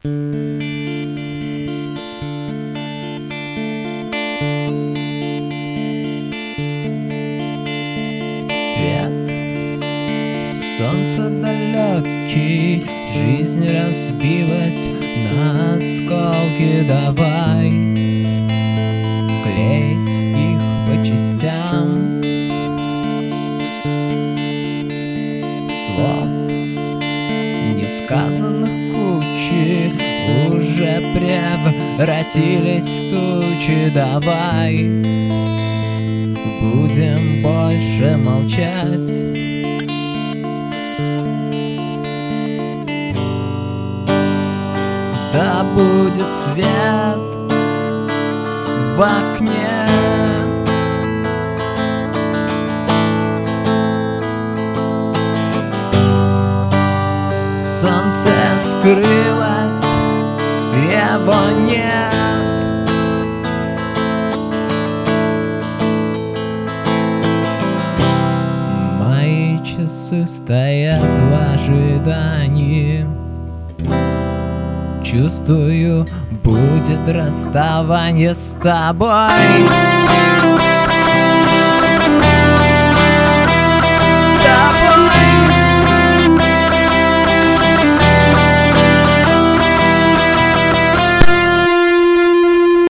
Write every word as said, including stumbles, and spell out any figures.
Свет, солнце далекий, жизнь разбилась на осколки. Давай клеить их по частям. Слов несказанных кучи уже превратились в тучи. Давай будем больше молчать. Да будет свет в окне. Солнце скрылось, его нет. Мои часы стоят в ожидании. Чувствую, будет расставание с тобой.